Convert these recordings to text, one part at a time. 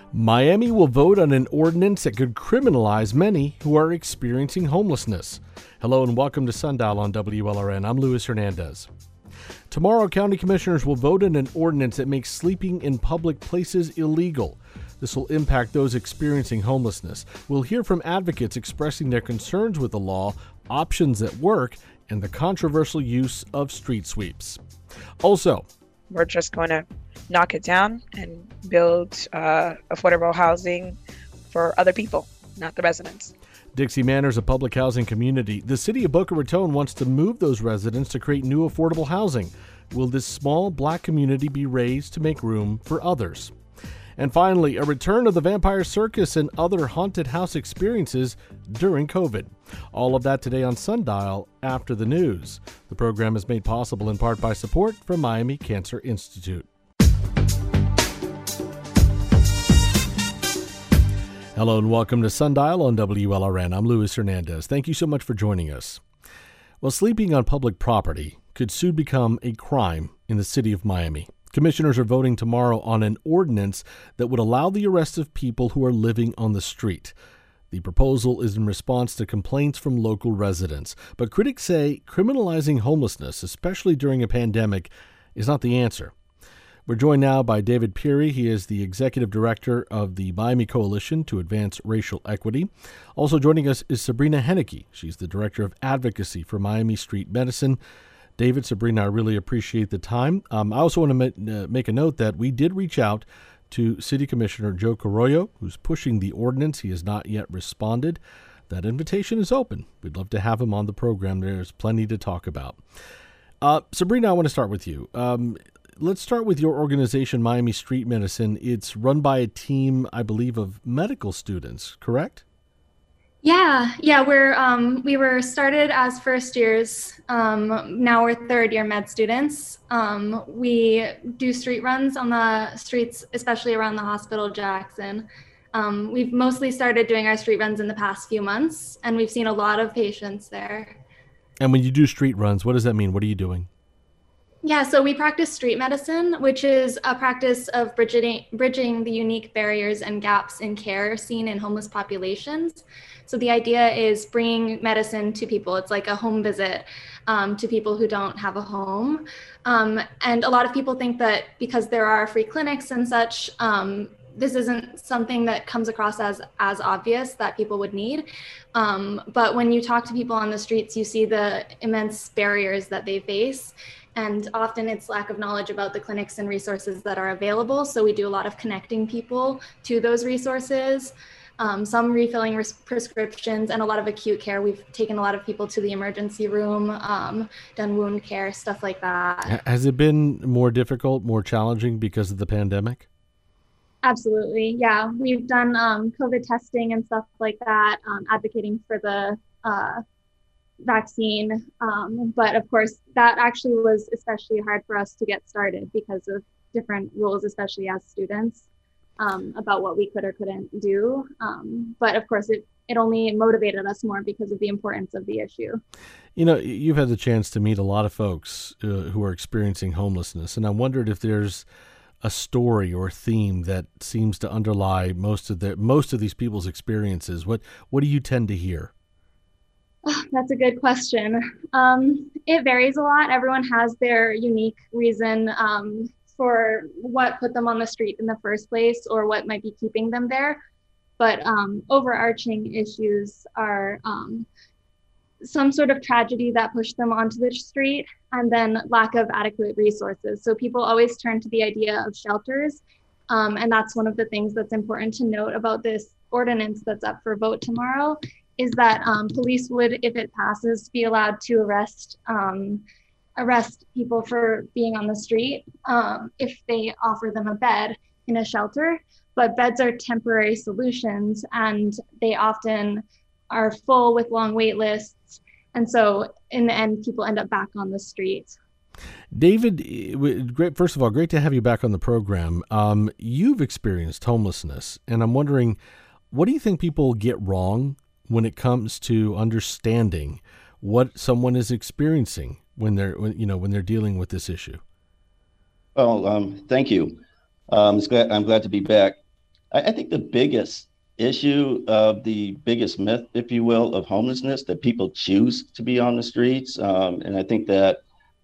Miami will vote on an ordinance that could criminalize many who are experiencing homelessness. Hello and welcome to Sundial on WLRN. I'm Luis Hernandez. Tomorrow, county commissioners will vote on an ordinance that makes sleeping in public places illegal. This will impact those experiencing homelessness. We'll hear from advocates expressing their concerns with the law, options at work, and the controversial use of street sweeps. Also, we're just going to knock it down and build affordable housing for other people, not the residents. Dixie Manor is a public housing community. The city of Boca Raton wants to move those residents to create new affordable housing. Will this small black community be raised to make room for others? And finally, a return of the vampire circus and other haunted house experiences during COVID. All of that today on Sundial after the news. The program is made possible in part by support from Miami Cancer Institute. Hello and welcome to Sundial on WLRN. I'm Luis Hernandez. Thank you so much for joining us. Well, sleeping on public property could soon become a crime in the city of Miami. Commissioners are voting tomorrow on an ordinance that would allow the arrest of people who are living on the street. The proposal is in response to complaints from local residents. But critics say criminalizing homelessness, especially during a pandemic, is not the answer. We're joined now by David Peary. He is the executive director of the Miami Coalition to Advance Racial Equity. Also joining us is Sabrina Henneke. She's the director of advocacy for Miami Street Medicine. David, Sabrina, I really appreciate the time. I also want to make a note that we did reach out to City Commissioner Joe Carollo, who's pushing the ordinance. He has not yet responded. That invitation is open. We'd love to have him on the program. There's plenty to talk about. Sabrina, I want to start with you. Let's start with your organization, Miami Street Medicine. It's run by a team, I believe, of medical students, correct? Yeah. We were started as first years. Now we're third year med students. We do street runs on the streets, especially around the hospital, Jackson. We've mostly started doing our street runs in the past few months, and we've seen a lot of patients there. And when you do street runs, what does that mean? What are you doing? Yeah, so we practice street medicine, which is a practice of bridging the unique barriers and gaps in care seen in homeless populations. So the idea is bringing medicine to people. It's like a home visit to people who don't have a home. And a lot of people think that because there are free clinics and such, this isn't something that comes across as obvious that people would need. But when you talk to people on the streets, you see the immense barriers that they face. And often it's lack of knowledge about the clinics and resources that are available. So we do a lot of connecting people to those resources, some refilling prescriptions, and a lot of acute care. We've taken a lot of people to the emergency room, done wound care, stuff like that. Has it been more difficult, more challenging because of the pandemic? Absolutely. Yeah. We've done COVID testing and stuff like that, advocating for the vaccine. But of course, that actually was especially hard for us to get started because of different rules, especially as students, about what we could or couldn't do. But of course, it only motivated us more because of the importance of the issue. You know, you've had the chance to meet a lot of folks who are experiencing homelessness, and I wondered if there's a story or theme that seems to underlie most of these people's experiences. What do you tend to hear? Oh, that's a good question. It varies a lot. Everyone has their unique reason for what put them on the street in the first place or what might be keeping them there. But overarching issues are some sort of tragedy that pushed them onto the street, and then lack of adequate resources. So people always turn to the idea of shelters. And that's one of the things that's important to note about this ordinance that's up for vote tomorrow, is that police would, if it passes, be allowed to arrest people for being on the street if they offer them a bed in a shelter. But beds are temporary solutions, and they often are full with long wait lists. And so in the end, people end up back on the street. David, great. First of all, great to have you back on the program. You've experienced homelessness, and I'm wondering, what do you think people get wrong when it comes to understanding what someone is experiencing when they're dealing with this issue? Well, thank you. I'm glad to be back. I think the biggest issue of the biggest myth, if you will, of homelessness, that people choose to be on the streets. And I think that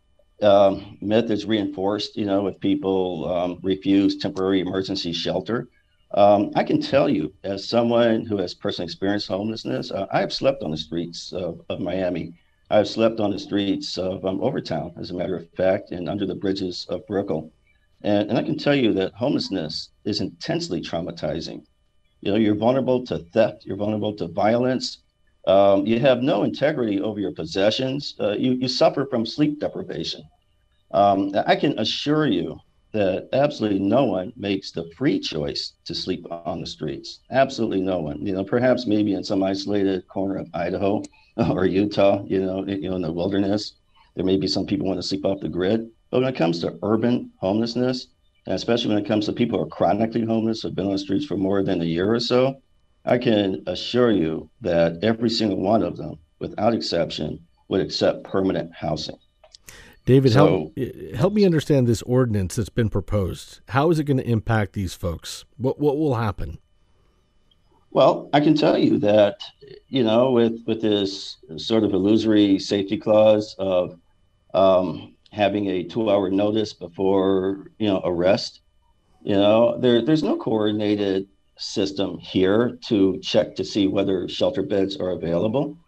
myth is reinforced, if people refuse temporary emergency shelter. I can tell you, as someone who has personally experienced homelessness, I have slept on the streets of Miami. I've slept on the streets of Overtown, as a matter of fact, and under the bridges of Brickell. And I can tell you that homelessness is intensely traumatizing. You're vulnerable to theft, you're vulnerable to violence. You have no integrity over your possessions. You suffer from sleep deprivation. I can assure you that absolutely no one makes the free choice to sleep on the streets. Absolutely no one. Perhaps maybe in some isolated corner of Idaho or Utah, in the wilderness, there may be some people want to sleep off the grid. But when it comes to urban homelessness, and especially when it comes to people who are chronically homeless, have been on the streets for more than a year or so, I can assure you that every single one of them, without exception, would accept permanent housing. David, help me understand this ordinance that's been proposed. How is it going to impact these folks? What will happen? Well, I can tell you that, with this sort of illusory safety clause of having a 2-hour notice before, arrest, there's no coordinated system here to check to see whether shelter beds are available.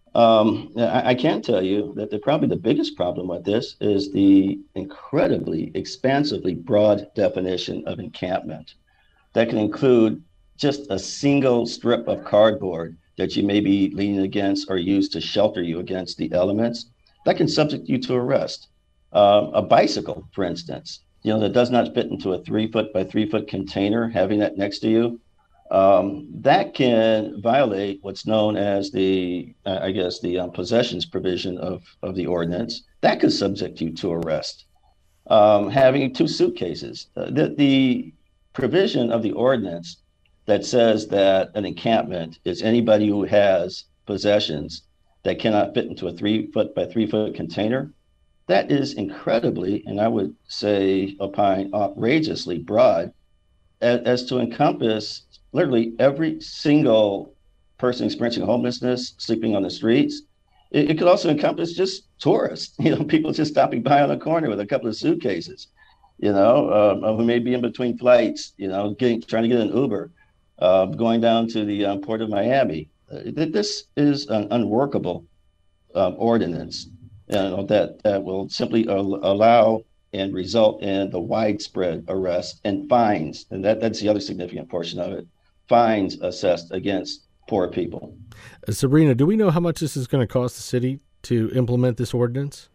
I can tell you that probably the biggest problem with this is the incredibly expansively broad definition of encampment that can include just a single strip of cardboard that you may be leaning against or use to shelter you against the elements. That can subject you to arrest. A bicycle, for instance, that does not fit into a 3-foot by 3-foot container, having that next to you, that can violate what's known as the possessions provision of the ordinance. That could subject you to arrest. Having 2 suitcases, the provision of the ordinance that says that an encampment is anybody who has possessions that cannot fit into a 3-foot by 3-foot container. That is incredibly, and I would say outrageously broad as to encompass literally every single person experiencing homelessness, sleeping on the streets. It could also encompass just tourists, people just stopping by on the corner with a couple of suitcases, who may be in between flights, trying to get an Uber, going down to the Port of Miami. This is an unworkable ordinance. That will simply allow and result in the widespread arrest and fines. And that's the other significant portion of it. Fines assessed against poor people. Sabrina, do we know how much this is going to cost the city to implement this ordinance?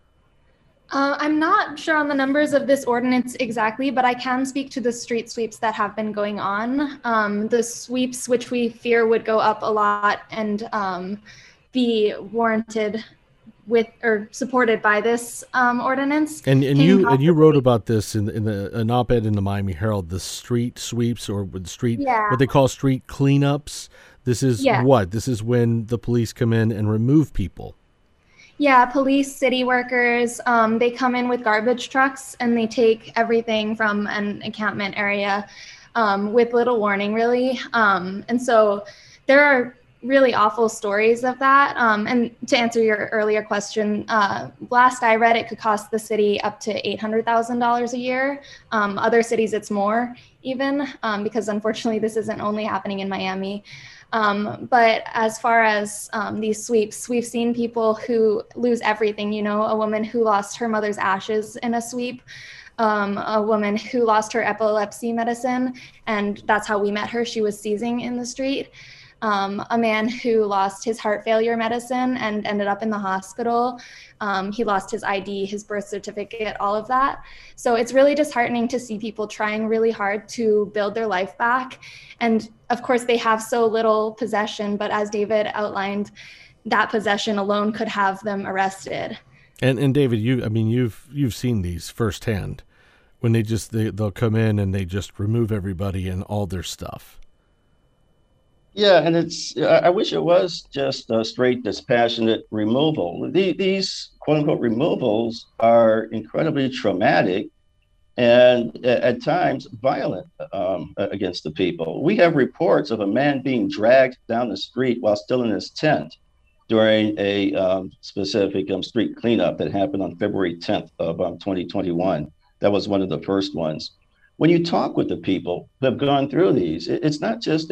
I'm not sure on the numbers of this ordinance exactly, but I can speak to the street sweeps that have been going on. The sweeps, which we fear would go up a lot and be warranted with or supported by this ordinance. And you wrote about this in an op-ed in the Miami Herald, the street sweeps or with what they call street cleanups. This is what? This is when the police come in and remove people. Yeah, police, city workers, they come in with garbage trucks and they take everything from an encampment area with little warning, really. And so there are really awful stories of that. And to answer your earlier question, last I read, it could cost the city up to $800,000 a year. Other cities, it's more even, because unfortunately, this isn't only happening in Miami. But as far as these sweeps, we've seen people who lose everything, a woman who lost her mother's ashes in a sweep, a woman who lost her epilepsy medicine, and that's how we met her. She was seizing in the street. A man who lost his heart failure medicine and ended up in the hospital. He lost his ID, his birth certificate, all of that. So it's really disheartening to see people trying really hard to build their life back. And of course, they have so little possession, but as David outlined, that possession alone could have them arrested. And David, you've seen these firsthand when they'll come in and they just remove everybody and all their stuff. Yeah, and I wish it was just a straight, dispassionate removal. These quote unquote removals are incredibly traumatic and at times violent against the people. We have reports of a man being dragged down the street while still in his tent during a specific street cleanup that happened on February 10th of 2021. That was one of the first ones. When you talk with the people who have gone through these, it's not just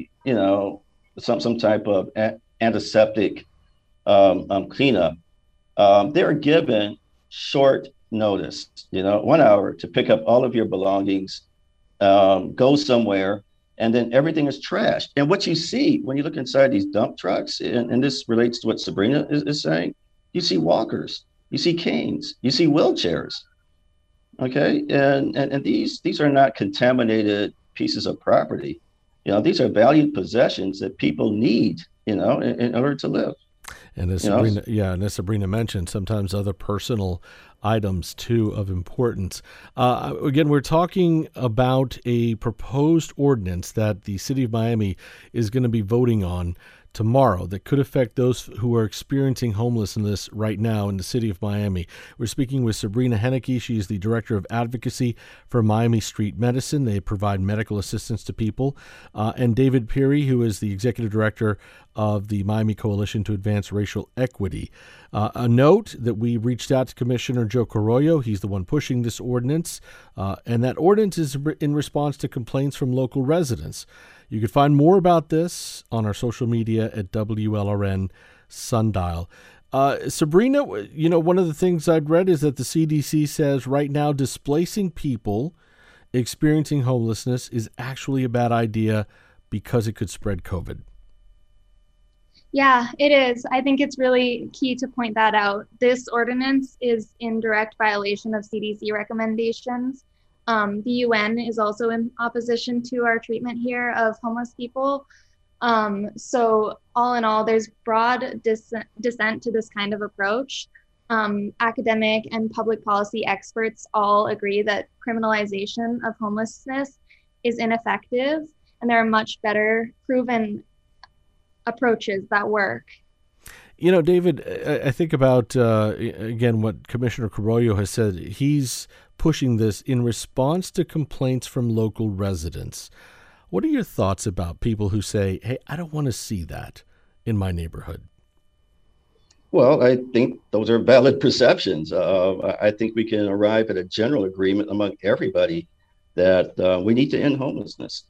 some type of antiseptic cleanup. They're given short notice, 1 hour to pick up all of your belongings, go somewhere, and then everything is trashed. And what you see when you look inside these dump trucks, and this relates to what Sabrina is saying, you see walkers, you see canes, you see wheelchairs. Okay, and these are not contaminated pieces of property. These are valued possessions that people need, in order to live. And as Sabrina mentioned, sometimes other personal items too of importance. Again, we're talking about a proposed ordinance that the city of Miami is going to be voting on tomorrow that could affect those who are experiencing homelessness right now in the city of Miami. We're speaking with Sabrina Henneke. She's the Director of Advocacy for Miami Street Medicine. They provide medical assistance to people. And David Peary, who is the Executive Director of the Miami Coalition to Advance Racial Equity. A note that we reached out to Commissioner Joe Carollo. He's the one pushing this ordinance. And that ordinance is in response to complaints from local residents. You can find more about this on our social media at WLRN Sundial. Sabrina, one of the things I'd read is that the CDC says right now displacing people experiencing homelessness is actually a bad idea because it could spread COVID. Yeah, it is. I think it's really key to point that out. This ordinance is in direct violation of CDC recommendations. The UN is also in opposition to our treatment here of homeless people. So all in all, there's broad dissent to this kind of approach. Academic and public policy experts all agree that criminalization of homelessness is ineffective, and there are much better proven approaches that work. David, I think about, again, what Commissioner Carollo has said. He's pushing this in response to complaints from local residents. What are your thoughts about people who say, hey, I don't want to see that in my neighborhood? Well, I think those are valid perceptions. I think we can arrive at a general agreement among everybody that we need to end homelessness.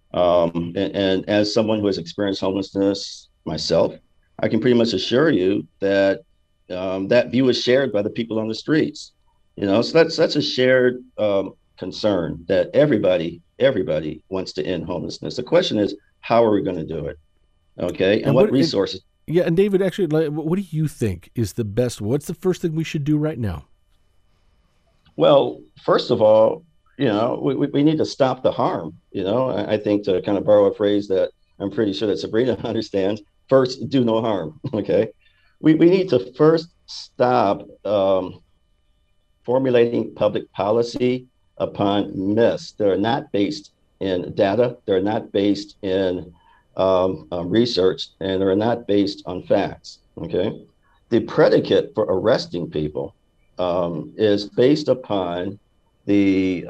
And as someone who has experienced homelessness myself, I can pretty much assure you that that view is shared by the people on the streets. So that's a shared concern that everybody wants to end homelessness. The question is, how are we going to do it? Okay, and what resources? And David, actually, what do you think is the best? What's the first thing we should do right now? Well, first of all, we need to stop the harm. I think, to kind of borrow a phrase that I'm pretty sure that Sabrina understands, first, do no harm. Okay, we need to first stop formulating public policy upon myths that are not based in data, they're not based in research, and they're not based on facts. Okay, the predicate for arresting people is based upon the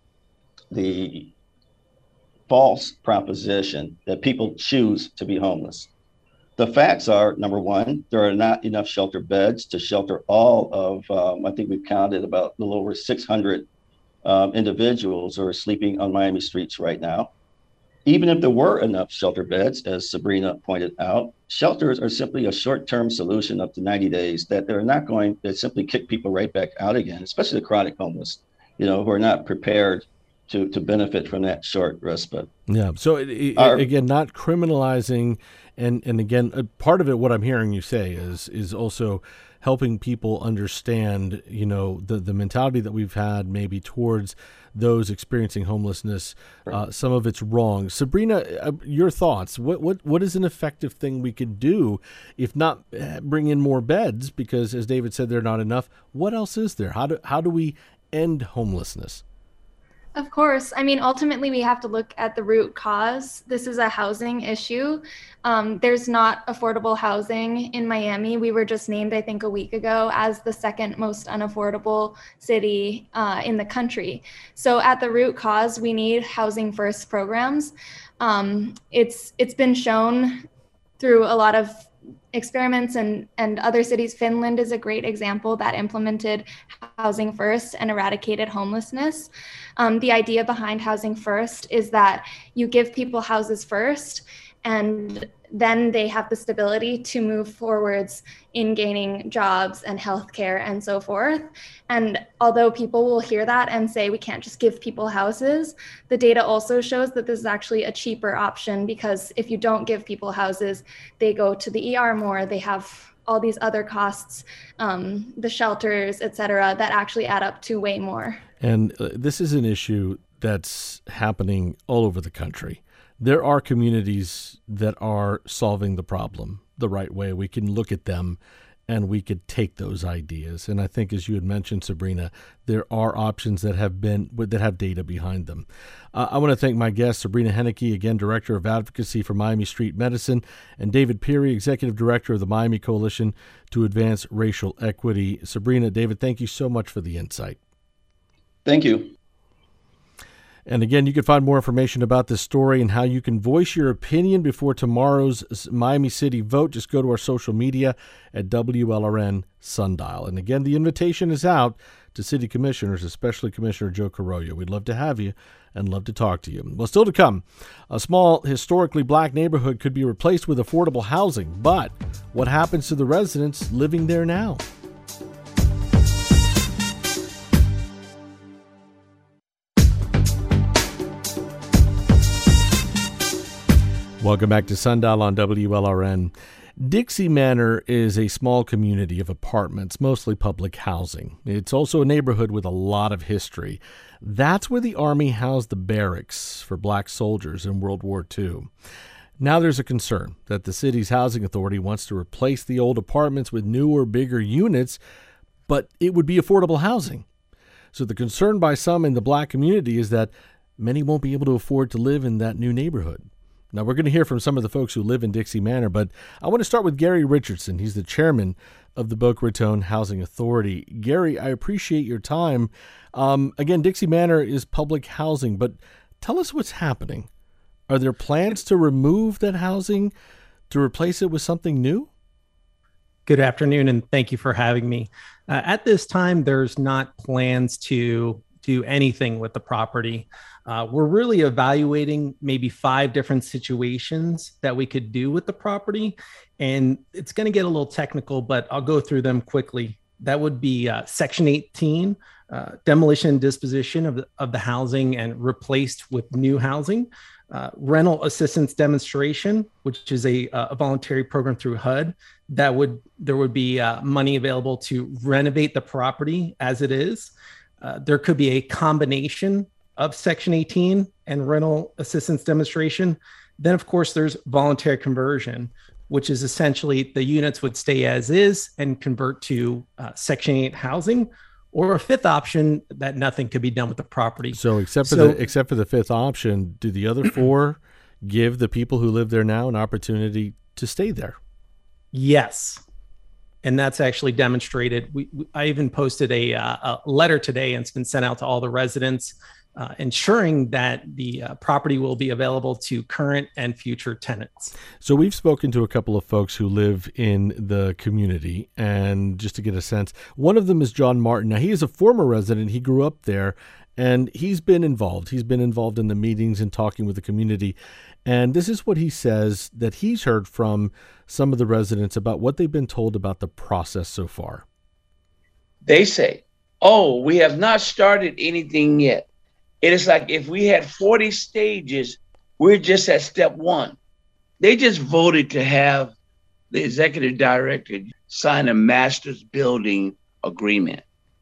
false proposition that people choose to be homeless. The facts are, number one, there are not enough shelter beds to shelter all of, I think we've counted about a little over 600 individuals who are sleeping on Miami streets right now. Even if there were enough shelter beds, as Sabrina pointed out, shelters are simply a short-term solution up to 90 days that they're not going to simply kick people right back out again, especially the chronic homeless, who are not prepared to benefit from that short respite. Yeah. So again, not criminalizing, and again, part of it, what I'm hearing you say is also helping people understand, the mentality that we've had maybe towards those experiencing homelessness. Some of it's wrong. Sabrina, your thoughts? What is an effective thing we could do, if not bring in more beds? Because as David said, they're not enough. What else is there? How do we end homelessness? Of course. I mean, ultimately, we have to look at the root cause. This is a housing issue. There's not affordable housing in Miami. We were just named, I think, a week ago as the second most unaffordable city in the country. So at the root cause, we need housing first programs. It's been shown through a lot of experiments and other cities. Finland is a great example that implemented housing first and eradicated homelessness. The idea behind housing first is that you give people houses first, and then they have the stability to move forwards in gaining jobs and healthcare and so forth. And although people will hear that and say we can't just give people houses, the data also shows that this is actually a cheaper option, because if you don't give people houses, they go to the ER more, they have all these other costs, the shelters, et cetera, that actually add up to way more. And this is an issue that's happening all over the country. There are communities that are solving the problem the right way. We can look at them and we could take those ideas. And I think, as you had mentioned, Sabrina, there are options that have data behind them. I want to thank my guests, Sabrina Henneke, again, Director of Advocacy for Miami Street Medicine, and David Peary, Executive Director of the Miami Coalition to Advance Racial Equity. Sabrina, David, thank you so much for the insight. Thank you. And again, you can find more information about this story and how you can voice your opinion before tomorrow's Miami City vote. Just go to our social media at WLRN Sundial. And again, the invitation is out to city commissioners, especially Commissioner Joe Carollo. We'd love to have you and love to talk to you. Well, still to come, a small historically black neighborhood could be replaced with affordable housing. But what happens to the residents living there now? Welcome back to Sundial on WLRN. Dixie Manor is a small community of apartments, mostly public housing. It's also a neighborhood with a lot of history. That's where the Army housed the barracks for black soldiers in World War II. Now there's a concern that the city's housing authority wants to replace the old apartments with newer, bigger units, but it would be affordable housing. So the concern by some in the black community is that many won't be able to afford to live in that new neighborhood. Now, we're going to hear from some of the folks who live in Dixie Manor, but I want to start with Gary Richardson. He's the chairman of the Boca Raton Housing Authority. Gary, I appreciate your time. Again, Dixie Manor is public housing, but tell us what's happening. Are there plans to remove that housing to replace it with something new? Good afternoon, and thank you for having me. At this time, there's not plans to do anything with the property. We're really evaluating maybe 5 different situations that we could do with the property. And it's going to get a little technical, but I'll go through them quickly. That would be Section 18, demolition and disposition of the housing and replaced with new housing. Rental assistance demonstration, which is a voluntary program through HUD. There would be money available to renovate the property as it is. There could be a combination of Section 18 and rental assistance demonstration. Then, of course, there's voluntary conversion, which is essentially the units would stay as is and convert to Section 8 housing, or a fifth option that nothing could be done with the property. So except for the fifth option, do the other 4 give the people who live there now an opportunity to stay there? Yes. And that's actually demonstrated. I even posted a letter today, and it's been sent out to all the residents, ensuring that the property will be available to current and future tenants. So we've spoken to a couple of folks who live in the community, and just to get a sense, one of them is John Martin. Now, he is a former resident. He grew up there, and he's been involved. He's been involved in the meetings and talking with the community. And this is what he says that he's heard from some of the residents about what they've been told about the process so far. They say, oh, we have not started anything yet. It is like if we had 40 stages, we're just at step 1. They just voted to have the executive director sign a master's building agreement,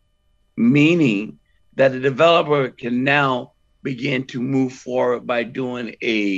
meaning that the developer can now begin to move forward by doing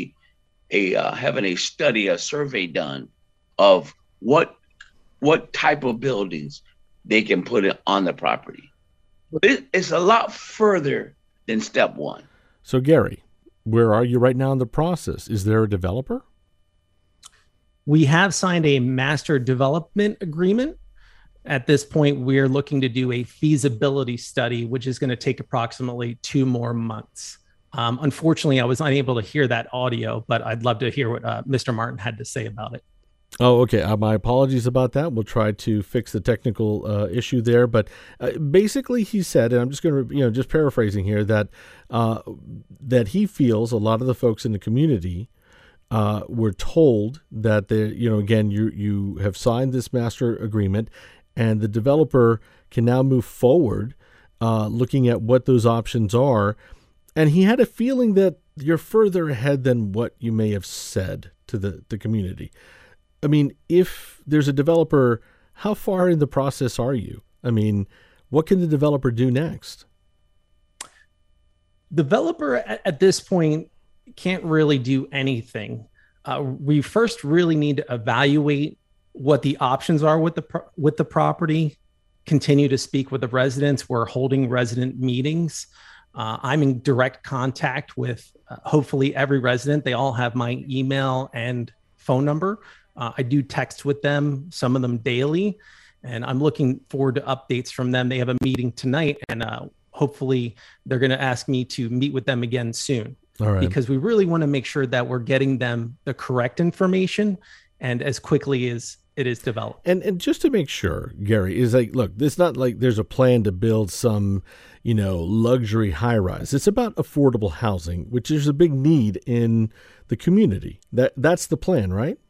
having a study, a survey done of what type of buildings they can put on the property. But it's a lot further than step one. So, Gary, where are you right now in the process? Is there a developer? We have signed a master development agreement. At this point, we're looking to do a feasibility study, which is going to take approximately 2 more months. Unfortunately, I was unable to hear that audio, but I'd love to hear what Mr. Martin had to say about it. Oh, okay. My apologies about that. We'll try to fix the technical issue there. But basically, he said, and I'm just going to, just paraphrasing here, that that he feels a lot of the folks in the community were told that they, again, you have signed this master agreement, and the developer can now move forward, looking at what those options are. And he had a feeling that you're further ahead than what you may have said to the community. I mean, if there's a developer, how far in the process are you? I mean, what can the developer do next? Developer at this point can't really do anything. We first really need to evaluate what the options are with the property, continue to speak with the residents. We're holding resident meetings. I'm in direct contact with hopefully every resident. They all have my email and phone number. I do text with them, some of them daily, and I'm looking forward to updates from them. They have a meeting tonight, and hopefully they're going to ask me to meet with them again soon. All right. Because we really want to make sure that we're getting them the correct information and as quickly as it is developed. And just to make sure, Gary, is like, look, it's not like there's a plan to build some, luxury high rise. It's about affordable housing, which is a big need in the community. That's the plan, right?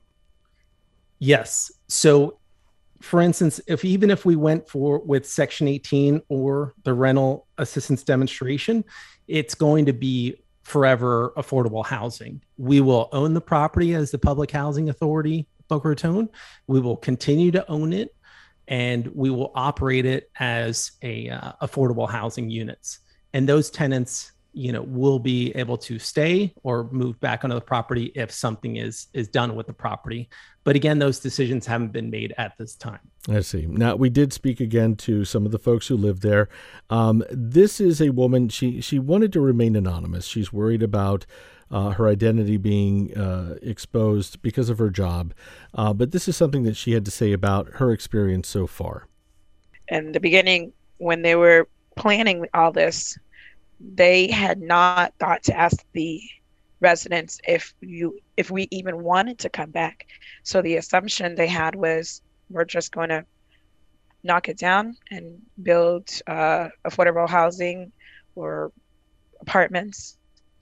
Yes. So, for instance, even if we went with Section 18 or the rental assistance demonstration, it's going to be forever affordable housing. We will own the property as the Public Housing Authority, Boca Raton. We will continue to own it, and we will operate it as a affordable housing units. And those tenants, will be able to stay or move back onto the property if something is done with the property. But again, those decisions haven't been made at this time. I see. Now, we did speak again to some of the folks who live there. This is a woman, she wanted to remain anonymous. She's worried about her identity being exposed because of her job. But this is something that she had to say about her experience so far. In the beginning, when they were planning all this, they had not thought to ask the residents if we even wanted to come back. So the assumption they had was, we're just going to knock it down and build affordable housing or apartments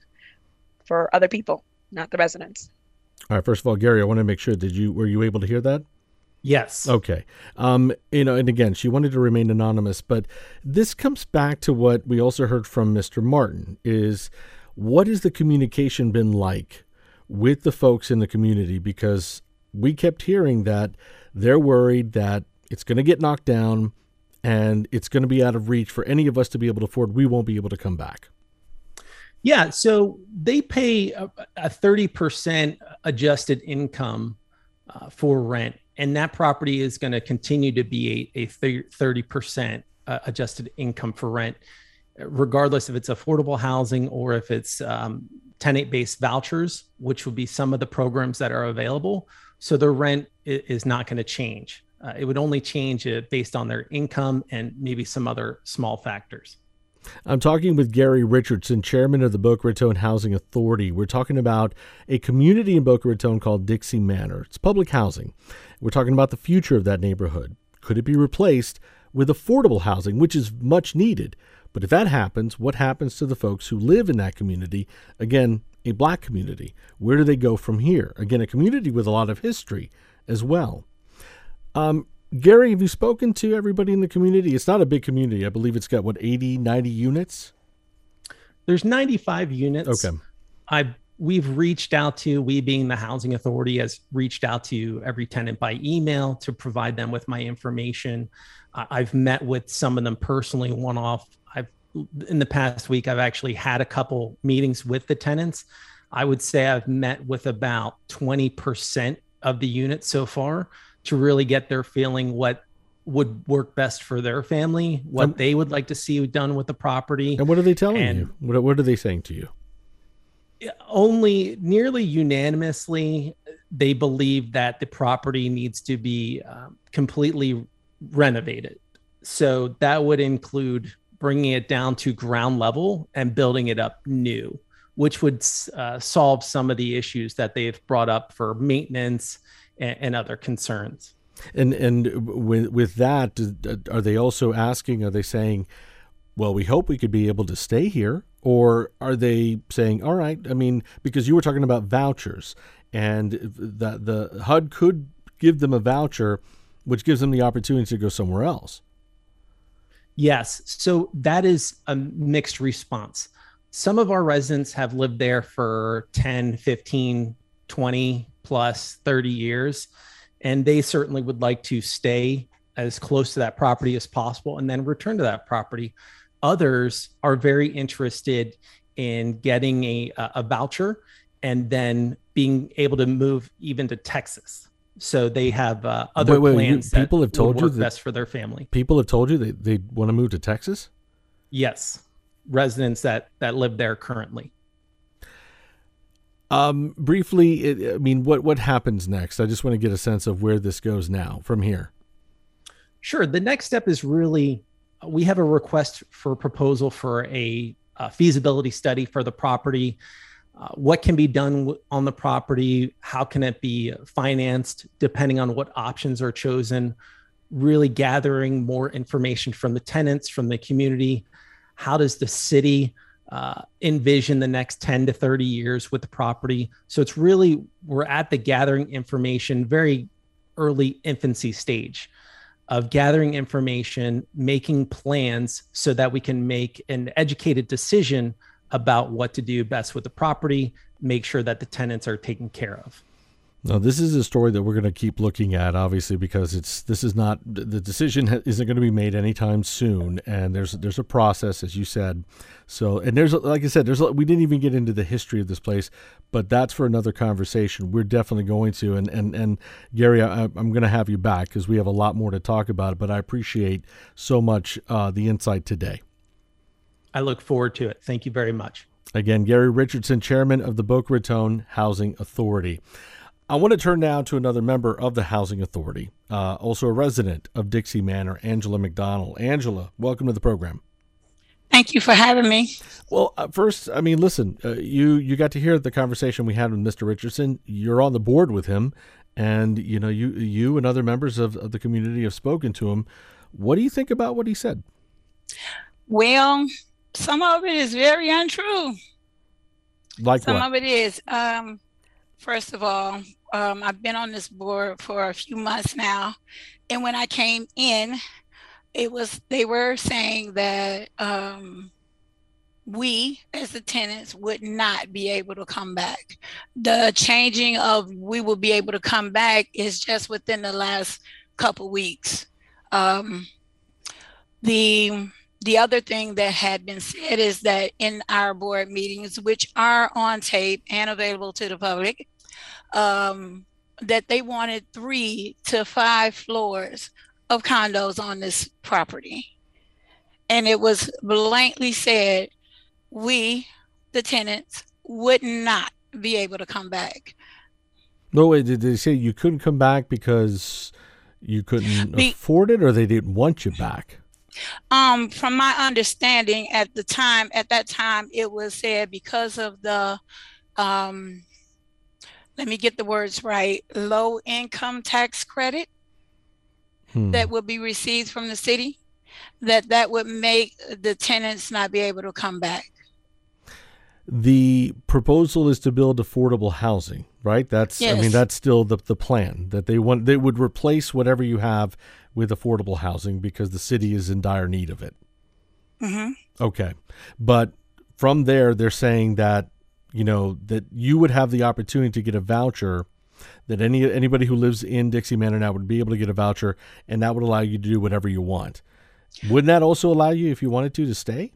for other people, not the residents. All right. First of all, Gary, I want to make sure, were you able to hear that? Yes. Okay. And again, she wanted to remain anonymous, but this comes back to what we also heard from Mr. Martin is, what has the communication been like with the folks in the community? Because we kept hearing that they're worried that it's going to get knocked down and it's going to be out of reach for any of us to be able to afford. We won't be able to come back. Yeah. So they pay a 30% adjusted income for rent. And that property is going to continue to be a 30% adjusted income for rent, regardless if it's affordable housing or if it's tenant-based vouchers, which would be some of the programs that are available. So the rent is not going to change. It would only change based on their income and maybe some other small factors. I'm talking with Gary Richardson, chairman of the Boca Raton Housing Authority. We're talking about a community in Boca Raton called Dixie Manor. It's public housing. We're talking about the future of that neighborhood. Could it be replaced with affordable housing, which is much needed? But if that happens, what happens to the folks who live in that community? Again, a Black community. Where do they go from here? Again, a community with a lot of history as well. Gary, have you spoken to everybody in the community? It's not a big community. I believe it's got, 80, 90 units? There's 95 units. Okay. We've reached out to, we being the housing authority, has reached out to every tenant by email to provide them with my information. I've met with some of them personally, one-off. In the past week, I've actually had a couple meetings with the tenants. I would say I've met with about 20% of the units so far to really get their feeling what would work best for their family, what they would like to see done with the property. And what are they telling you? What are they saying to you? Only nearly unanimously, they believe that the property needs to be completely renovated. So that would include bringing it down to ground level and building it up new, which would solve some of the issues that they've brought up for maintenance and other concerns. And with that, are they also asking, are they saying, well, we hope we could be able to stay here? Or are they saying, all right, I mean, because you were talking about vouchers, and the HUD could give them a voucher, which gives them the opportunity to go somewhere else. Yes. So that is a mixed response. Some of our residents have lived there for 10, 15, 20 plus 30 years, and they certainly would like to stay as close to that property as possible and then return to that property. Others are very interested in getting a voucher and then being able to move even to Texas. So they have other plans that people have told would you work that best for their family. People have told you they want to move to Texas? Yes. Residents that live there currently. Briefly, I mean, what happens next? I just want to get a sense of where this goes now from here. Sure. The next step is really, we have a request for proposal for a feasibility study for the property. What can be done on the property? How can it be financed depending on what options are chosen? Really gathering more information from the tenants, from the community. How does the city envision the next 10 to 30 years with the property? So it's really, we're at the gathering information, very early infancy stage of gathering information, making plans so that we can make an educated decision about what to do best with the property, make sure that the tenants are taken care of. Now, this is a story that we're going to keep looking at, obviously, because the decision isn't going to be made anytime soon, and there's a process, as you said. So, and there's, like I said, we didn't even get into the history of this place, but that's for another conversation. We're definitely going to, and Gary, I'm going to have you back because we have a lot more to talk about. But I appreciate so much the insight today. I look forward to it. Thank you very much. Again, Gary Richardson, chairman of the Boca Raton Housing Authority. I want to turn now to another member of the Housing Authority, also a resident of Dixie Manor, Angela McDonald. Angela, welcome to the program. Thank you for having me. Well, first, I mean, listen, you got to hear the conversation we had with Mr. Richardson. You're on the board with him, and you and other members of the community have spoken to him. What do you think about what he said? Well, some of it is very untrue. Like some what? of it is. First of all, I've been on this board for a few months now, and when I came in, they were saying that we as the tenants would not be able to come back. The changing of we will be able to come back is just within the last couple weeks. The other thing that had been said is that in our board meetings, which are on tape and available to the public, that they wanted 3 to 5 floors of condos on this property. And it was blatantly said, we, the tenants, would not be able to come back. No way. Did they say you couldn't come back because you couldn't afford it, or they didn't want you back? From my understanding at that time, it was said because of the, let me get the words right, low income tax credit that would be received from the city, that would make the tenants not be able to come back. The proposal is to build affordable housing, right? That's, yes. I mean, that's still the plan that they would replace whatever you have with affordable housing because the city is in dire need of it. Mm-hmm. Okay. But from there, they're saying that, that you would have the opportunity to get a voucher, that anybody who lives in Dixie Manor now would be able to get a voucher, and that would allow you to do whatever you want. Wouldn't that also allow you, if you wanted to stay?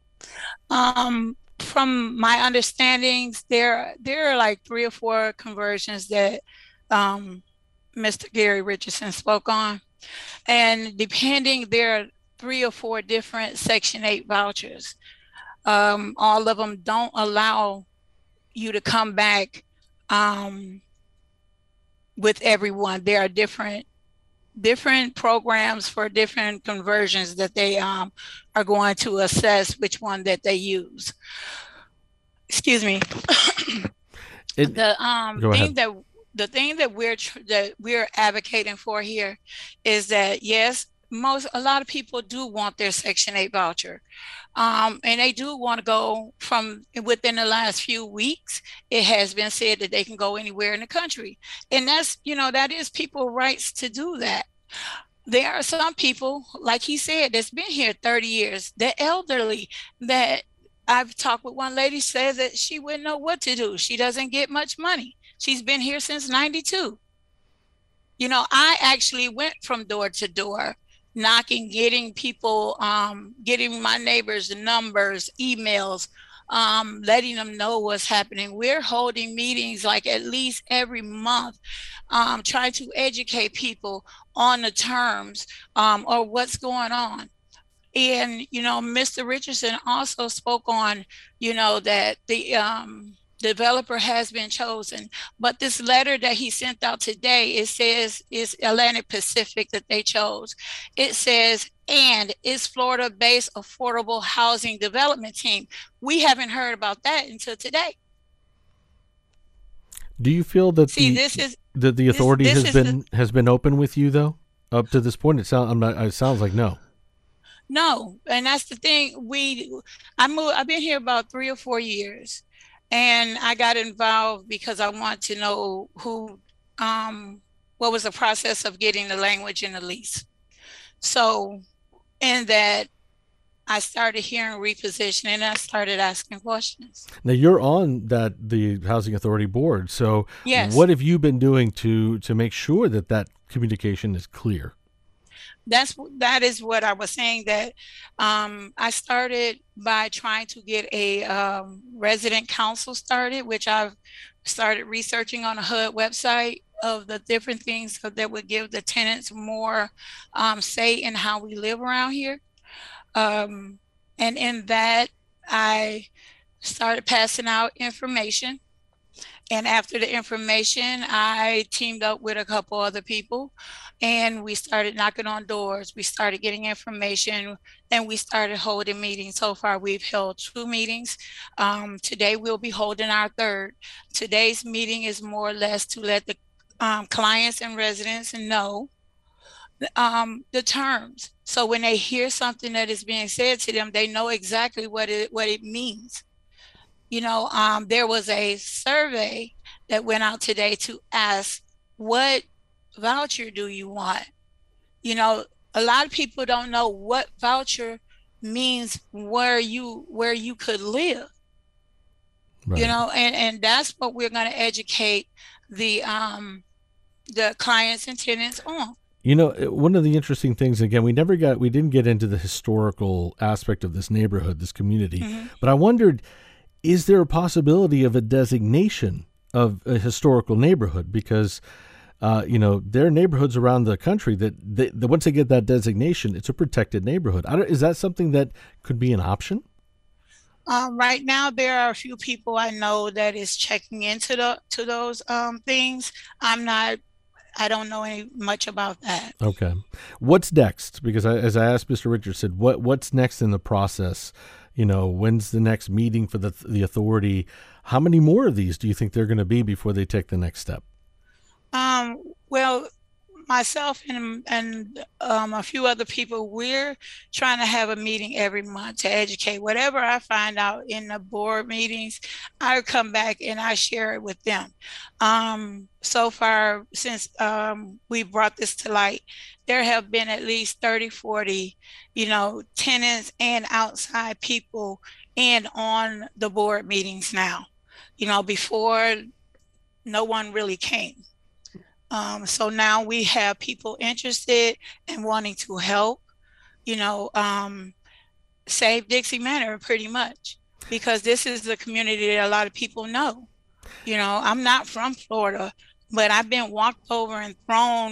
From my understandings, there are like 3 or 4 conversions that Mr. Gary Richardson spoke on. And depending, there are 3 or 4 different Section 8 vouchers. All of them don't allow you to come back with everyone. There are different programs for different conversions that they are going to assess which one that they use. Excuse me. The thing that we're advocating for here is that, yes, a lot of people do want their Section 8 voucher. And they do want to go from within the last few weeks. It has been said that they can go anywhere in the country. And that's, that is people's rights to do that. There are some people, like he said, that's been here 30 years, the elderly, that I've talked with one lady, says that she wouldn't know what to do. She doesn't get much money. She's been here since 92. I actually went from door to door, knocking, getting people, getting my neighbors the numbers, emails, letting them know what's happening. We're holding meetings like at least every month, trying to educate people on the terms or what's going on. And, Mr. Richardson also spoke on, that the developer has been chosen. But this letter that he sent out today, it says it's Atlantic Pacific that they chose. It says, and it's Florida-based affordable housing development team. We haven't heard about that until today. Do you feel that the authority has been open with you though up to this point? It sounds like no. No, and that's the thing. I've been here about 3 or 4 years, and I got involved because I want to know what was the process of getting the language in the lease. So, in that, I started hearing repositioning, and I started asking questions. Now you're on the Housing Authority board, so yes. What have you been doing to make sure that communication is clear? That is what I was saying, that I started by trying to get a resident council started, which I've started researching on a HUD website of the different things that would give the tenants more say in how we live around here. And in that, I started passing out information. And after the information, I teamed up with a couple other people, and we started knocking on doors. We started getting information, and we started holding meetings. So far, we've held 2 meetings. Today, we'll be holding our 3rd. Today's meeting is more or less to let the clients and residents know the terms. So when they hear something that is being said to them, they know exactly what it means. There was a survey that went out today to ask, what voucher do you want? A lot of people don't know what voucher means where you could live. Right. And that's what we're going to educate the clients and tenants on. One of the interesting things, again, we didn't get into the historical aspect of this neighborhood, this community, mm-hmm. but I wondered, is there a possibility of a designation of a historical neighborhood? Because, there are neighborhoods around the country that once they get that designation, it's a protected neighborhood. Is that something that could be an option? Right now, there are a few people I know that is checking into those things. I don't know much about that. Okay. What's next? Because as I asked Mr. Richardson, what's next in the process? When's the next meeting for the authority? How many more of these do you think there are going to be before they take the next step? Well, myself and a few other people, we're trying to have a meeting every month to educate. Whatever I find out in the board meetings, I come back and I share it with them. So far, since we brought this to light, there have been at least 30, 40, tenants and outside people on the board meetings now. Before, no one really came. So now we have people interested and wanting to help, save Dixie Manor pretty much, because this is the community that a lot of people know. I'm not from Florida, but I've been walked over and thrown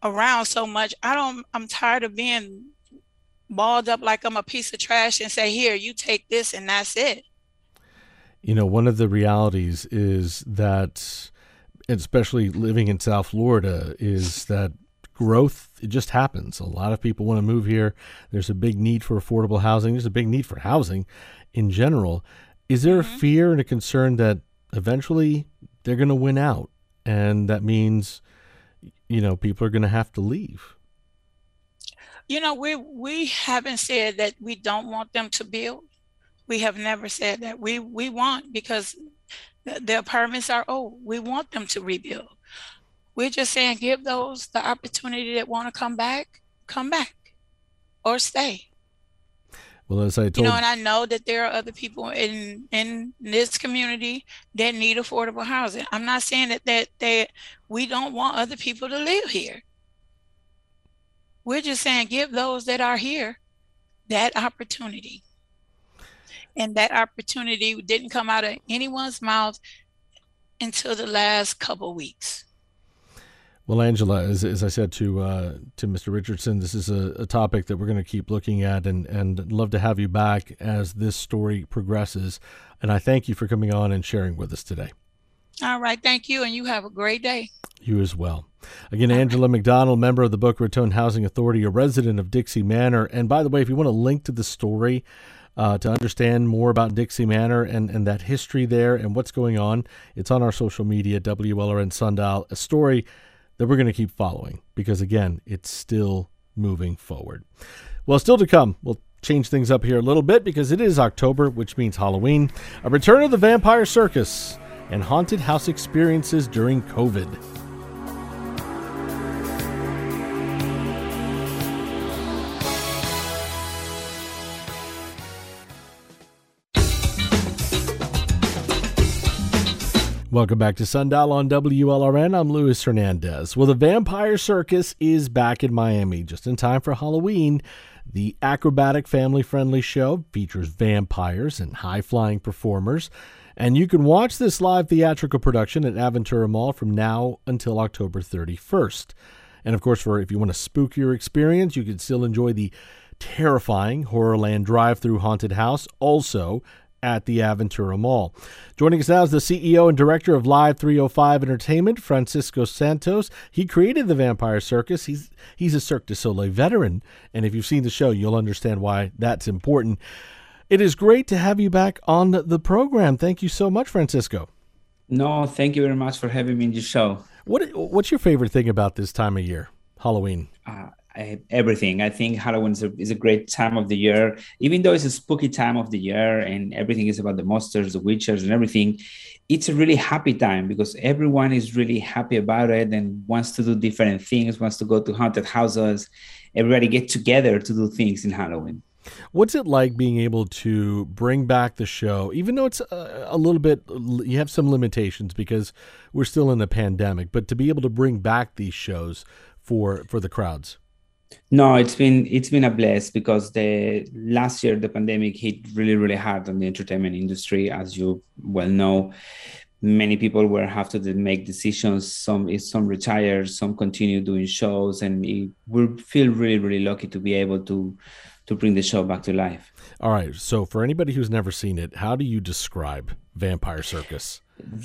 around so much. I'm tired of being balled up like I'm a piece of trash and say, here, you take this and that's it. You know, one of the realities is that, especially living in South Florida, is that growth, it just happens. A lot of people want to move here. There's a big need for affordable housing. There's a big need for housing in general. Is there a fear and a concern that eventually they're going to win out? And that means, you know, people are going to have to leave. You know, we haven't said that we don't want them to build. We have never said that. We want, because the apartments are old. We want them to rebuild. We're just saying, give those the opportunity that want to come back, or stay. Well, as I told you know, and I know that there are other people in this community that need affordable housing. I'm not saying that we don't want other people to live here. We're just saying, give those that are here that opportunity. And that opportunity didn't come out of anyone's mouth until the last couple of weeks. Well, Angela, as I said to Mr. Richardson, this is a topic that we're going to keep looking at, and love to have you back as this story progresses. And I thank you for coming on and sharing with us today. All right. Thank you. And you have a great day. You as well. Again, Angela McDonald, member of the Boca Raton Housing Authority, a resident of Dixie Manor. And by the way, if you want to link to the story to understand more about Dixie Manor and that history there and what's going on, it's on our social media, WLRN Sundial, a story that we're going to keep following because, again, it's still moving forward. Well, still to come, we'll change things up here a little bit because it is October, which means Halloween, a return of the Vampire Circus, and haunted house experiences during COVID. Welcome back to Sundial on WLRN. I'm Luis Hernandez. Well, the Vampire Circus is back in Miami just in time for Halloween. The acrobatic, family-friendly show features vampires and high-flying performers. And you can watch this live theatrical production at Aventura Mall from now until October 31st. And, of course, if you want a spookier experience, you can still enjoy the terrifying Horrorland drive-through haunted house, also at the Aventura Mall. Joining us now is the CEO and director of Live 305 Entertainment, Francisco Santos. He created the Vampire Circus. He's a Cirque du Soleil veteran, and if you've seen the show, you'll understand why that's important. It is great to have you back on the program. Thank you so much, Francisco. No, thank you very much for having me in the show. What's your favorite thing about this time of year, Halloween? Everything. I think Halloween is a great time of the year, even though it's a spooky time of the year and everything is about the monsters, the witches and everything. It's a really happy time because everyone is really happy about it and wants to do different things, wants to go to haunted houses. Everybody get together to do things in Halloween. What's it like being able to bring back the show, even though it's a little bit, you have some limitations because we're still in the pandemic, but to be able to bring back these shows for the crowds? No, it's been a bless because the last year the pandemic hit really, really hard on the entertainment industry, as you well know. Many people were have to make decisions. Some retired, some continue doing shows, and we feel really, really lucky to be able to bring the show back to life. All right. So for anybody who's never seen it, how do you describe Vampire Circus?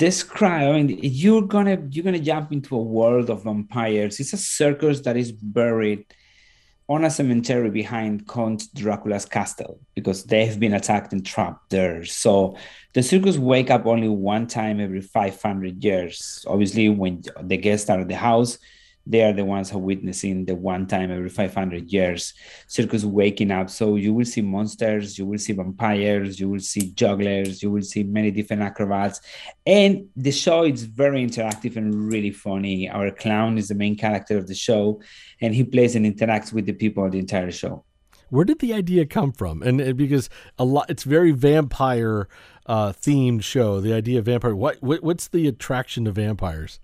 I mean, you're gonna jump into a world of vampires. It's a circus that is buried on a cemetery behind Count Dracula's castle because they've been attacked and trapped there. So the circus wake up only one time every 500 years. Obviously, when the guests are at the house, they are the ones who are witnessing the one time every 500 years circus waking up. So you will see monsters, you will see vampires, you will see jugglers, you will see many different acrobats. And the show is very interactive and really funny. Our clown is the main character of the show, and he plays and interacts with the people on the entire show. Where did the idea come from? And because it's very vampire themed show, the idea of vampire. What's the attraction to vampires?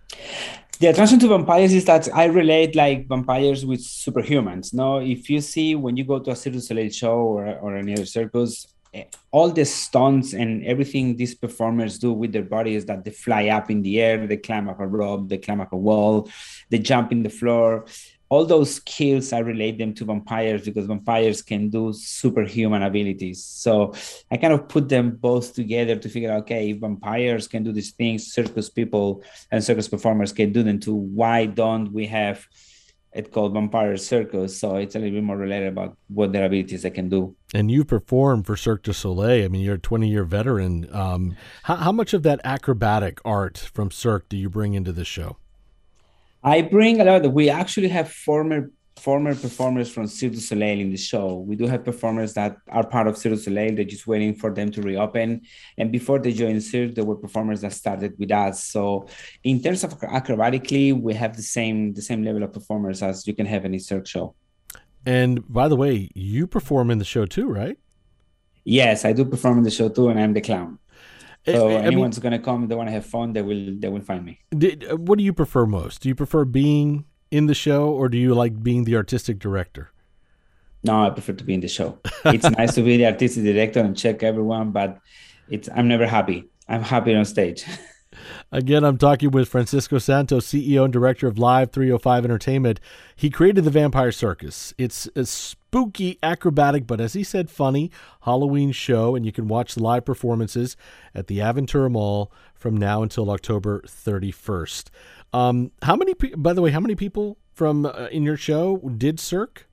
The attraction to vampires is that I relate like vampires with superhumans. No, if you see when you go to a Cirque du Soleil show or any other circus, all the stunts and everything these performers do with their body is that they fly up in the air, they climb up a rope, they climb up a wall, they jump in the floor. All those skills, I relate them to vampires because vampires can do superhuman abilities. So I kind of put them both together to figure out, okay, if vampires can do these things, circus people and circus performers can do them too. Why don't we have it called Vampire Circus? So it's a little bit more related about what their abilities they can do. And you've performed for Cirque du Soleil. I mean, you're a 20-year veteran. How much of that acrobatic art from Cirque do you bring into the show? I bring a lot. We actually have former performers from Cirque du Soleil in the show. We do have performers that are part of Cirque du Soleil. They're just waiting for them to reopen. And before they joined Cirque, there were performers that started with us. So in terms of acrobatically, we have the same level of performers as you can have in a Cirque show. And by the way, you perform in the show too, right? Yes, I do perform in the show too, and I'm the clown. So anyone's going to come, they want to have fun, they will find me. What do you prefer most? Do you prefer being in the show, or do you like being the artistic director? No, I prefer to be in the show. It's nice to be the artistic director and check everyone, but I'm never happy. I'm happy on stage. Again, I'm talking with Francisco Santos, CEO and director of Live 305 Entertainment. He created the Vampire Circus. It's a spooky, acrobatic, but as he said, funny Halloween show, and you can watch the live performances at the Aventura Mall from now until October 31st. How many people from in your show did Cirque?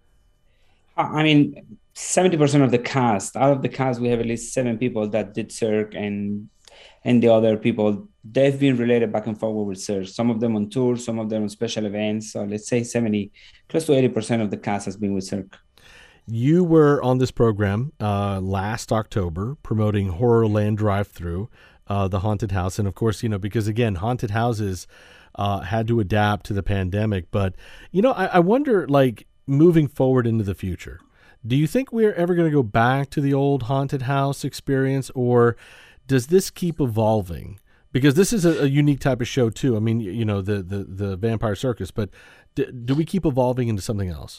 I mean, 70% of the cast. Out of the cast, we have at least 7 people that did Cirque, and the other people, they've been related back and forward with Cirque. Some of them on tour, some of them on special events. So let's say 70, close to 80% of the cast has been with Cirque. You were on this program last October promoting Horrorland Drive-Thru, the haunted house. And of course, because again, haunted houses had to adapt to the pandemic. But, I wonder, like, moving forward into the future, do you think we're ever going to go back to the old haunted house experience, or does this keep evolving? Because this is a unique type of show too. I mean, the Vampire Circus, but do we keep evolving into something else?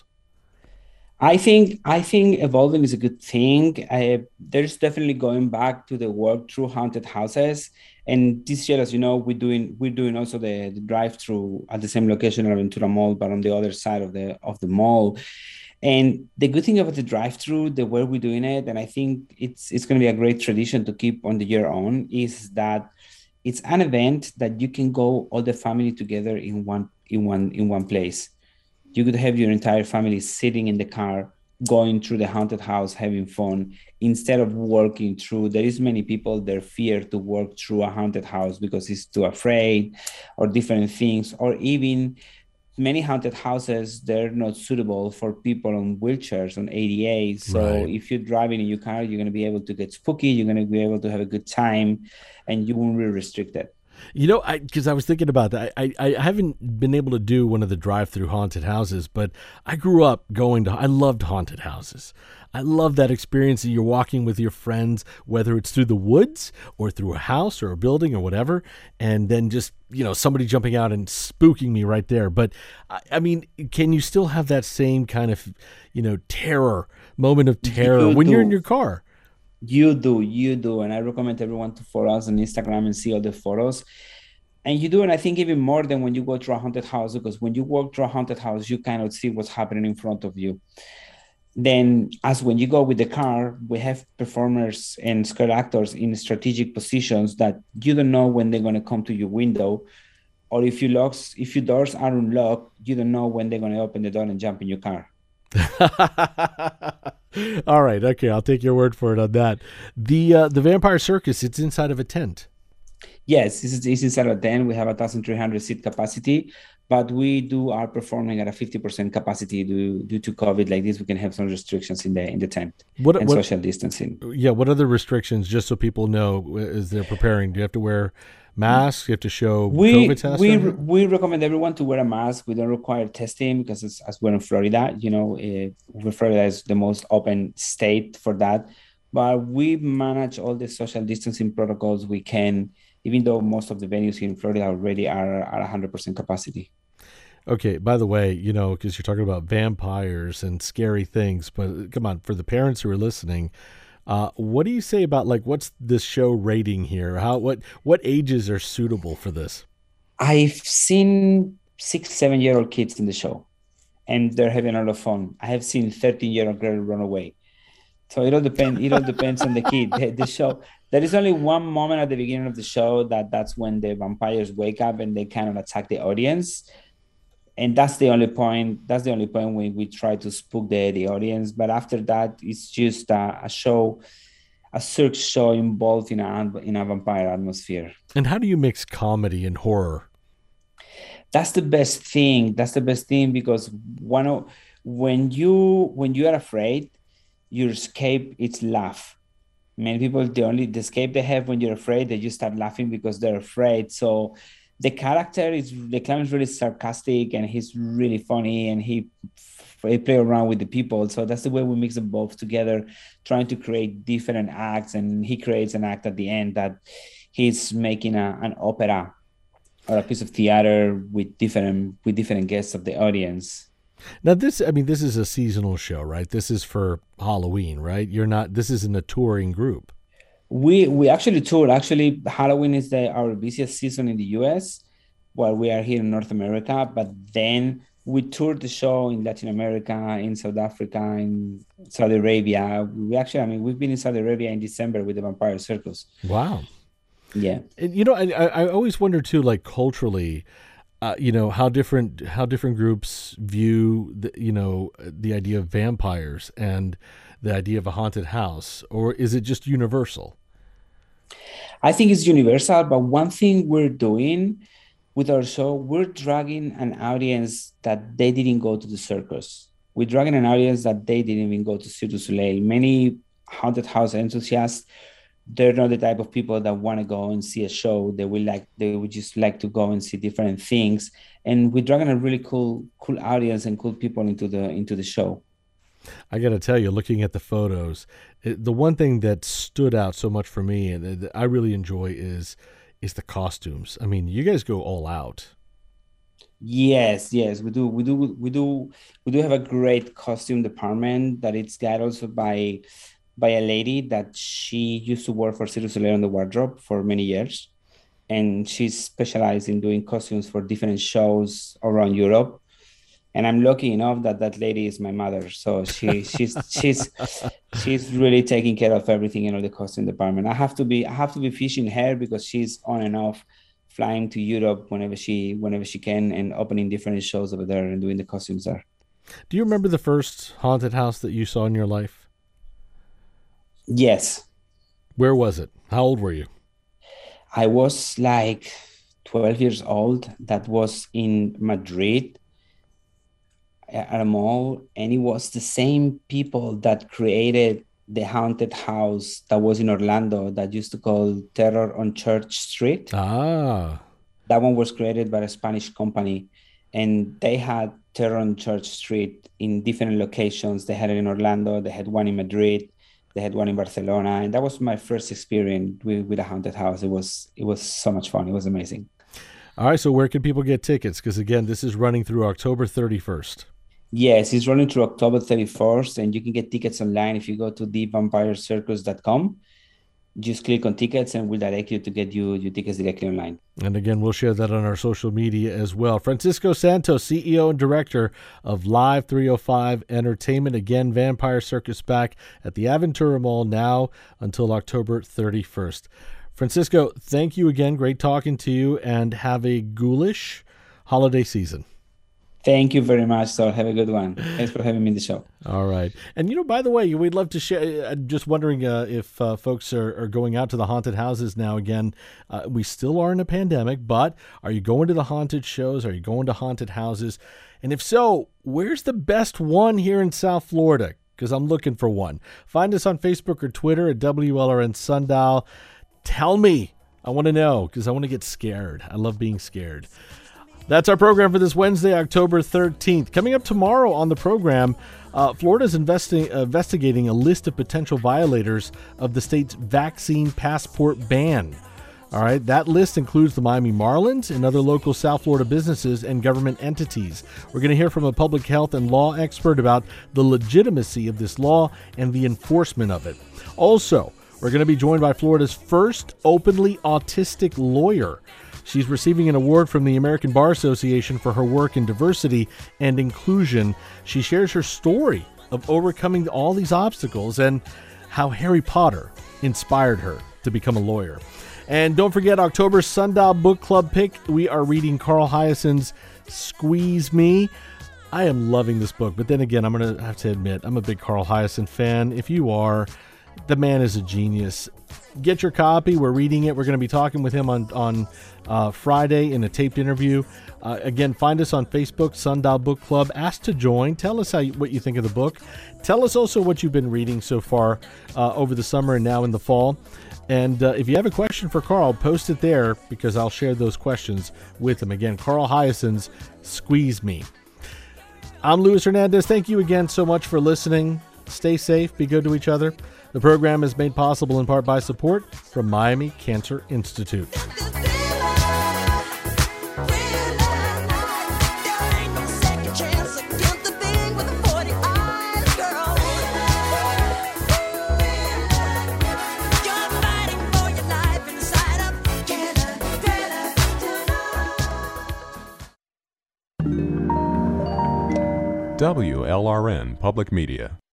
I think evolving is a good thing. There's definitely going back to the work through haunted houses. And this year, as you know, we're doing also the drive-through at the same location of Aventura Mall, but on the other side of the mall. And the good thing about the drive-through, the way we're doing it, and I think it's going to be a great tradition to keep on the year on, is that it's an event that you can go all the family together in one place. You could have your entire family sitting in the car, going through the haunted house, having fun, instead of working through. There is many people, they're fear to work through a haunted house because it's too afraid or different things, or even many haunted houses, they're not suitable for people on wheelchairs, on ADA. So If you're driving in your car, you're going to be able to get spooky. You're going to be able to have a good time, and you won't be restricted. Because I was thinking about that. I haven't been able to do one of the drive-through haunted houses, but I grew up I loved haunted houses. I love that experience that you're walking with your friends, whether it's through the woods or through a house or a building or whatever, and then just, somebody jumping out and spooking me right there. But I mean, can you still have that same kind of, moment of terror when you're in your car? You do. And I recommend everyone to follow us on Instagram and see all the photos. And you do, and I think even more than when you go to a haunted house, because when you walk through a haunted house, you cannot see what's happening in front of you. Then, as when you go with the car, we have performers and scare actors in strategic positions that you don't know when they're going to come to your window, or if your doors are unlocked, you don't know when they're going to open the door and jump in your car. All right, okay, I'll take your word for it on that. The Vampire Circus, it's inside of a tent. Yes, it's inside a tent. We have 1,300 seat capacity, but we are performing at a 50% capacity due to COVID. Like this, we can have some restrictions in the tent and social distancing. Yeah, what other restrictions, just so people know as they're preparing? Do you have to wear masks? You have to show COVID test? We recommend everyone to wear a mask. We don't require testing because as we're in Florida, Florida is the most open state for that. But we manage all the social distancing protocols we can, even though most of the venues here in Florida already are at 100% capacity. Okay, by the way, because you're talking about vampires and scary things, but come on, for the parents who are listening, What do you say about like what's this show rating here? What ages are suitable for this? I've seen 6-7-year-old kids in the show, and they're having a lot of fun. I have seen 13-year-old girl run away. So it all depends on the kid. The show. There is only one moment at the beginning of the show that's when the vampires wake up and they kind of attack the audience. And that's the only point. That's the only point when we try to spook the audience. But after that, it's just a show, a circus show involved in a vampire atmosphere. And how do you mix comedy and horror? That's the best thing. That's the best thing because when you are afraid, your escape is laugh. Many people, the escape they have when you're afraid, they just start laughing because they're afraid. So the clown is really sarcastic and he's really funny and he play around with the people. So that's the way we mix them both together, trying to create different acts. And he creates an act at the end that he's making an opera or a piece of theater with different guests of the audience. Now this is a seasonal show, right? This is for Halloween, right? This isn't a touring group. We actually tour. Actually, Halloween is our busiest season in the US while we are here in North America. But then we toured the show in Latin America, in South Africa, in Saudi Arabia. We've been in Saudi Arabia in December with the Vampire Circus. Wow. Yeah. And, I always wonder too, like culturally, how different groups view the idea of vampires and the idea of a haunted house, or is it just universal? I think it's universal, but one thing we're doing with our show, we're dragging an audience that they didn't go to the circus. We're dragging an audience that they didn't even go to Cirque du Soleil. Many haunted house enthusiasts, they're not the type of people that want to go and see a show. They would just like to go and see different things. And we're dragging a really cool audience and cool people into the show. I got to tell you, looking at the photos, the one thing that stood out so much for me and that I really enjoy is the costumes. I mean, you guys go all out. Yes, we do have a great costume department that it's got also by a lady that she used to work for Cirque du Soleil on the wardrobe for many years. And she's specialized in doing costumes for different shows around Europe. And I'm lucky enough that lady is my mother. So she's really taking care of everything in the costume department. I have to be fishing her because she's on and off flying to Europe whenever she can and opening different shows over there and doing the costumes there. Do you remember the first haunted house that you saw in your life? Yes. Where was it? How old were you? I was like 12 years old. That was in Madrid at a mall, and it was the same people that created the haunted house that was in Orlando that used to call Terror on Church Street. Ah. That one was created by a Spanish company, and they had Terror on Church Street in different locations. They had it in Orlando, they had one in Madrid, they had one in Barcelona, and that was my first experience with a haunted house. It was so much fun. It was amazing. All right, so where can people get tickets? Because again, this is running through October 31st. Yes, it's running through October 31st, and you can get tickets online if you go to thevampirecircus.com. Just click on tickets and we'll direct you to get your tickets directly online. And again, we'll share that on our social media as well. Francisco Santos, CEO and director of Live 305 Entertainment. Again, Vampire Circus back at the Aventura Mall now until October 31st. Francisco, thank you again. Great talking to you, and have a ghoulish holiday season. Thank you very much, Saul. Have a good one. Thanks for having me in the show. All right. And, by the way, we'd love to share. Just wondering if folks are going out to the haunted houses now. Again, we still are in a pandemic, but are you going to the haunted shows? Are you going to haunted houses? And if so, where's the best one here in South Florida? Because I'm looking for one. Find us on Facebook or Twitter at WLRN Sundial. Tell me. I want to know, because I want to get scared. I love being scared. That's our program for this Wednesday, October 13th. Coming up tomorrow on the program, Florida's investigating a list of potential violators of the state's vaccine passport ban. All right, that list includes the Miami Marlins and other local South Florida businesses and government entities. We're going to hear from a public health and law expert about the legitimacy of this law and the enforcement of it. Also, we're going to be joined by Florida's first openly autistic lawyer. She's receiving an award from the American Bar Association for her work in diversity and inclusion. She shares her story of overcoming all these obstacles and how Harry Potter inspired her to become a lawyer. And don't forget October's Sundial Book Club pick. We are reading Carl Hiaasen's Squeeze Me. I am loving this book, but then again, I'm going to have to admit, I'm a big Carl Hiaasen fan. If you are, the man is a genius. Get your copy. We're reading it. We're going to be talking with him on Friday in a taped interview. Again, find us on Facebook, Sundial Book Club. Ask to join. Tell us what you think of the book. Tell us also what you've been reading so far over the summer and now in the fall. And if you have a question for Carl, post it there because I'll share those questions with him. Again, Carl Hiaasen's Squeeze Me. I'm Luis Hernandez. Thank you again so much for listening. Stay safe. Be good to each other. The program is made possible in part by support from Miami Cancer Institute. WLRN Public Media.